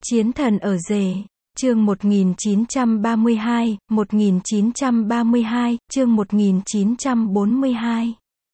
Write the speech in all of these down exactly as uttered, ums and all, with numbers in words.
Chiến thần ở rể, chương một nghìn chín trăm ba mươi hai, một nghìn chín trăm ba mươi hai, chương một nghìn chín trăm bốn mươi hai.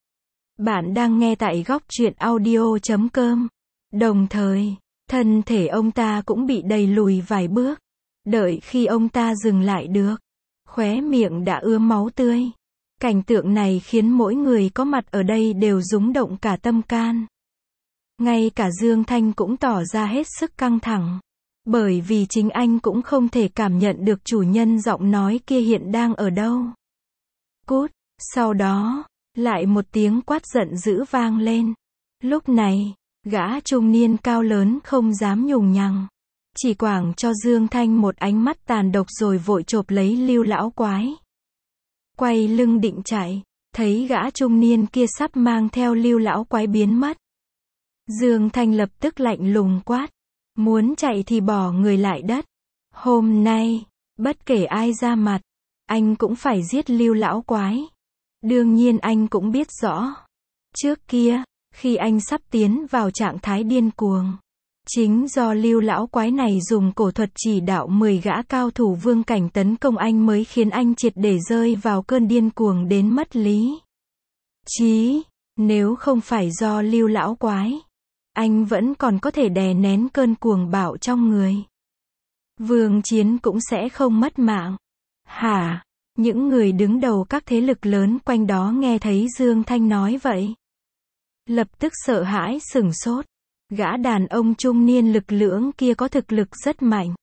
Bạn đang nghe tại góc truyện audio chấm com. Đồng thời, thân thể ông ta cũng bị đẩy lùi vài bước. Đợi khi ông ta dừng lại được, khóe miệng đã ứa máu tươi. Cảnh tượng này khiến mỗi người có mặt ở đây đều rúng động cả tâm can. Ngay cả Dương Thanh cũng tỏ ra hết sức căng thẳng. Bởi vì chính anh cũng không thể cảm nhận được chủ nhân giọng nói kia hiện đang ở đâu. Cút, sau đó, lại một tiếng quát giận dữ vang lên. Lúc này, gã trung niên cao lớn không dám nhùng nhằng. Chỉ quảng cho Dương Thanh một ánh mắt tàn độc rồi vội chộp lấy Lưu lão quái. Quay lưng định chạy, thấy gã trung niên kia sắp mang theo Lưu lão quái biến mất. Dương Thanh lập tức lạnh lùng quát. Muốn chạy thì bỏ người lại đất. Hôm nay, bất kể ai ra mặt, anh cũng phải giết Lưu lão quái. Đương nhiên anh cũng biết rõ. Trước kia, khi anh sắp tiến vào trạng thái điên cuồng, chính do Lưu lão quái này dùng cổ thuật chỉ đạo mười gã cao thủ vương cảnh tấn công anh mới khiến anh triệt để rơi vào cơn điên cuồng đến mất lý trí. Nếu không phải do Lưu lão quái, anh vẫn còn có thể đè nén cơn cuồng bạo trong người. Vương Chiến cũng sẽ không mất mạng. Hả? Những người đứng đầu các thế lực lớn quanh đó nghe thấy Dương Thanh nói vậy, lập tức sợ hãi sửng sốt. Gã đàn ông trung niên lực lưỡng kia có thực lực rất mạnh.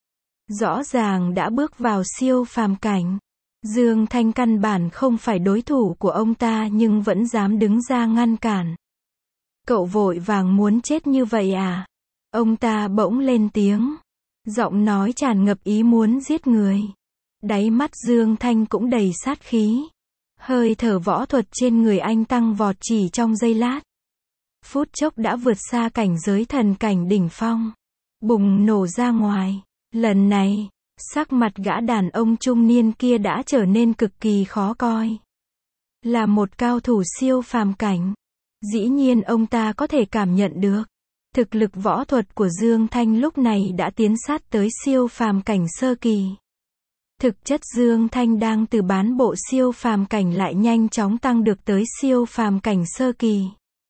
Rõ ràng đã bước vào siêu phàm cảnh. Dương Thanh căn bản không phải đối thủ của ông ta nhưng vẫn dám đứng ra ngăn cản. Cậu vội vàng muốn chết như vậy à? Ông ta bỗng lên tiếng. Giọng nói tràn ngập ý muốn giết người. Đáy mắt Dương Thanh cũng đầy sát khí. Hơi thở võ thuật trên người anh tăng vọt chỉ trong giây lát. Phút chốc đã vượt xa cảnh giới thần cảnh đỉnh phong. Bùng nổ ra ngoài. Lần này, sắc mặt gã đàn ông trung niên kia đã trở nên cực kỳ khó coi. Là một cao thủ siêu phàm cảnh. Dĩ nhiên ông ta có thể cảm nhận được. Thực lực võ thuật của Dương Thanh lúc này đã tiến sát tới siêu phàm cảnh sơ kỳ. Thực chất Dương Thanh đang từ bán bộ siêu phàm cảnh lại nhanh chóng tăng được tới siêu phàm cảnh sơ kỳ.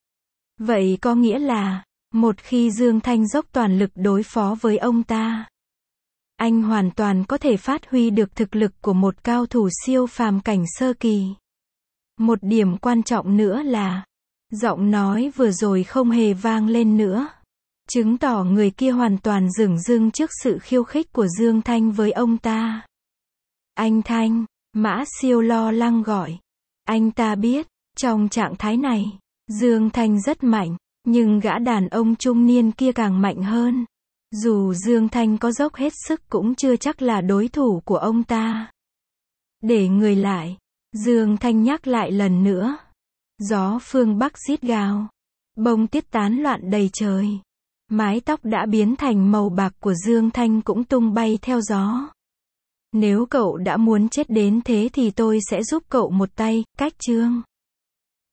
Vậy có nghĩa là, một khi Dương Thanh dốc toàn lực đối phó với ông ta, anh hoàn toàn có thể phát huy được thực lực của một cao thủ siêu phàm cảnh sơ kỳ. Một điểm quan trọng nữa là, giọng nói vừa rồi không hề vang lên nữa. Chứng tỏ người kia hoàn toàn dửng dưng trước sự khiêu khích của Dương Thanh với ông ta. Anh Thanh, Mã Siêu lo lắng gọi. Anh ta biết, trong trạng thái này, Dương Thanh rất mạnh, nhưng gã đàn ông trung niên kia càng mạnh hơn. Dù Dương Thanh có dốc hết sức cũng chưa chắc là đối thủ của ông ta. Để người lại, Dương Thanh nhắc lại lần nữa. Gió phương Bắc rít gào. Bông tuyết tán loạn đầy trời. Mái tóc đã biến thành màu bạc của Dương Thanh cũng tung bay theo gió. Nếu cậu đã muốn chết đến thế thì tôi sẽ giúp cậu một tay. Cách chương.